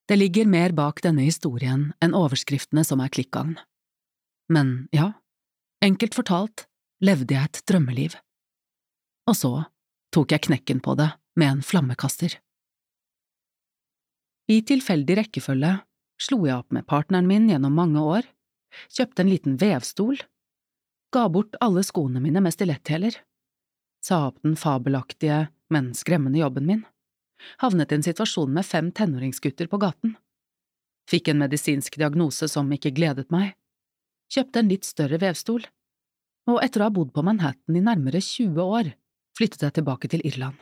Det ligger mer bak denne historien enn overskriftene som klikkagn. Men ja, enkelt fortalt levde jeg et drømmeliv. Og så tok jeg knekken på det med en flammekaster. I tilfeldig rekkefølge slo jeg opp med partneren min gjennom mange år, kjøpte en liten vevstol, ga bort alle skoene mine med stiletthæler, sa opp den fabelaktige, men skremmende jobben min, havnet i en situasjon med 5 tenåringsgutter på gaten, fikk en medisinsk diagnose som ikke gledet meg, kjøpte en litt større vevstol, og etter å ha bodd på Manhattan i nærmere 20 år, flyttet jeg tilbake til Irland.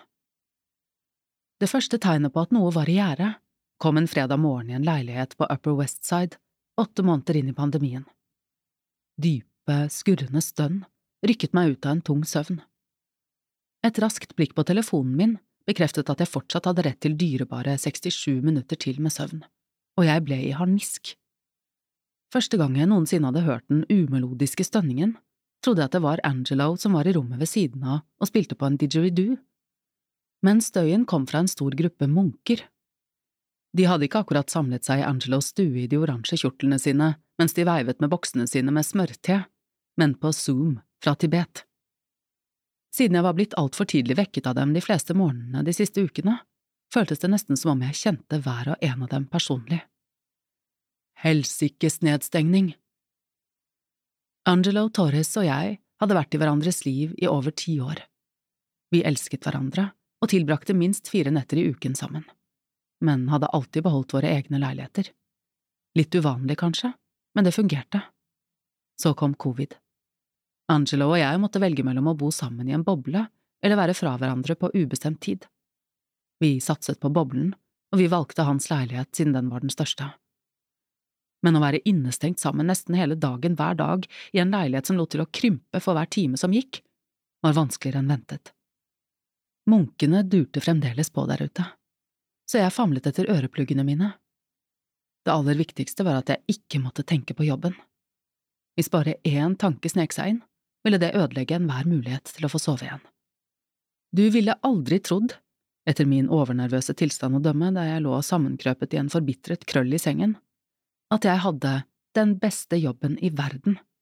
Det første tegnet på at noe var i gjære kom en fredag morgen i en leilighet på Upper West Side, 8 måneder inn i pandemien. Dype, skurrende stønn rykket meg ut av en tung søvn. Et raskt blikk på telefonen min bekreftet at jeg fortsatt hadde rett til dyrebare 67 minutter til med søvn, og jeg ble i harnisk. Første gang jeg noensinne hadde hørt den umelodiske stønningen, trodde jeg at det var Angelo som var i rommet ved siden av og spilte på en didgeridoo. Men støyen kom fra en stor gruppe munker. De hadde ikke akkurat samlet seg i Angelos stue i de oransje kjortlene sine mens de veivet med boksene sine med smørte, men på Zoom fra Tibet. Siden jeg var blitt alt for tidlig vekket av dem de fleste morgenene de siste ukene, føltes det nesten som om jeg kjente hver og en av dem personlig. Helsikes nedstengning. Angelo Torres og jeg hadde vært i hverandres liv i over 10 år. Vi elsket hverandre og tilbrakte minst 4 netter i uken sammen, men hadde alltid beholdt våre egne leiligheter. Litt uvanlig kanskje, men det fungerte. Så kom covid. Angelo og jeg måtte velge mellom å bo sammen i en boble eller være fra hverandre på ubestemt tid. Vi satset på boblen, og vi valgte hans leilighet siden den var den største. Men å være innestengt sammen nesten hele dagen hver dag i en leilighet som lot til å krympe for hver time som gikk, var vanskeligere enn ventet. Munkene durte fremdeles på der ute, så jeg famlet etter ørepluggene mine. Det aller viktigste var at jeg ikke måtte tenke på jobben. Hvis bare én tanke snek seg inn, ville det ødelegge enhver mulighet til å få sove igjen. Du ville aldri trodd, etter min overnervøse tilstand å dømme da jeg lå sammenkrøpet i en forbitret krøll i sengen, at jeg hadde den beste jobben i verden